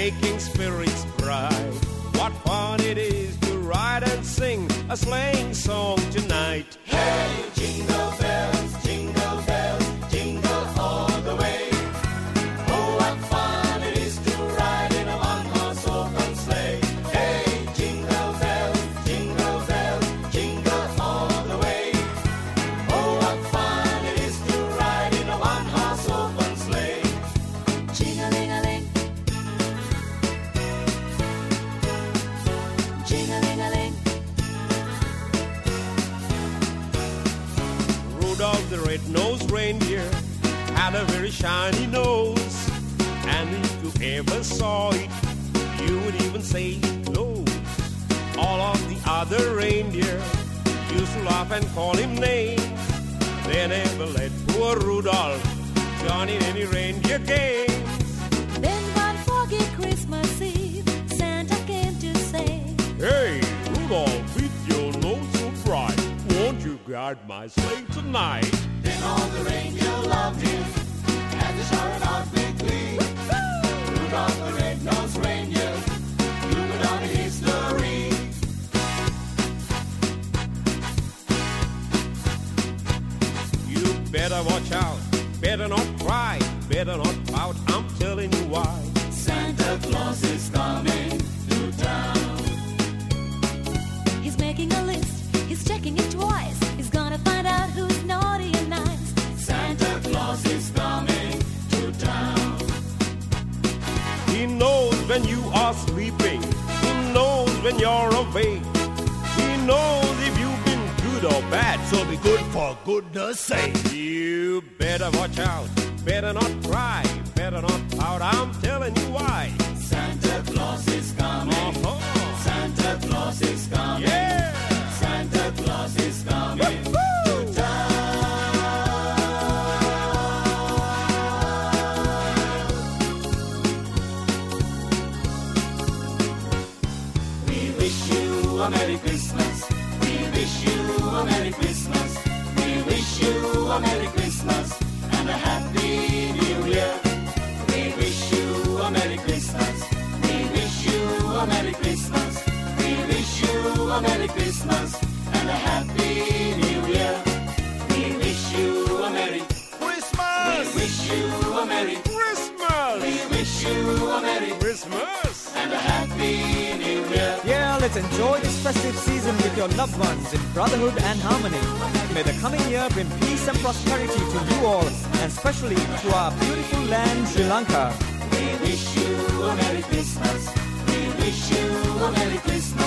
making spirits bright. What fun it is to ride and sing a sleighing song tonight. Hey, jingle bells, jingle all the way. Oh, what fun it is to ride in a one-horse open sleigh. Hey, jingle bells, jingle all the way. Oh, what fun it is to ride in a one-horse open sleigh. Jing-a-ling-a-ling, jing-a-ling-a-ling. Rudolph the red-nosed reindeer had a very shiny nose, and if you ever saw it, you would even say it glows. All of the other reindeer used to laugh and call him names. They never let poor Rudolph join in any reindeer games. Then one foggy Christmas Eve, Santa came to say, Hey, Rudolph, with your nose so bright, won't you guard my sleigh tonight? Then all the reindeer loved him, and they shouted out with glee. Rudolph the red-nosed reindeer, you go down in history. You better watch out, better not cry, better not pout, I'm telling you why. Santa Claus is coming to town. he's making a list, he's checking it twice. He's gonna find out who's naughty and nice. Santa Claus is coming to town. He knows when you are sleeping, he knows when you're awake. He knows if you've been good or bad, so be good for goodness sake. You better watch out, better not cry, better not pout, I'm telling you why. Santa Claus is coming. Uh-huh. Santa Claus is coming. Yeah! Santa Claus is coming Woo-hoo! to town. We wish you a Merry Christmas. We wish you a Merry Christmas. We wish you a Merry Christmas and a Happy New Year. We wish you a Merry Christmas. We wish you a Merry Christmas. We wish you a Merry Christmas and a Happy New Year. We wish you a Merry Christmas! We wish you a Merry Christmas! We wish you a Merry Christmas! and a Happy New Year. Yeah, let's enjoy this festive season with your loved ones in brotherhood and harmony. May the coming year bring peace and prosperity to you all, and especially to our beautiful land, Sri Lanka. We wish you a Merry Christmas. We wish you a Merry Christmas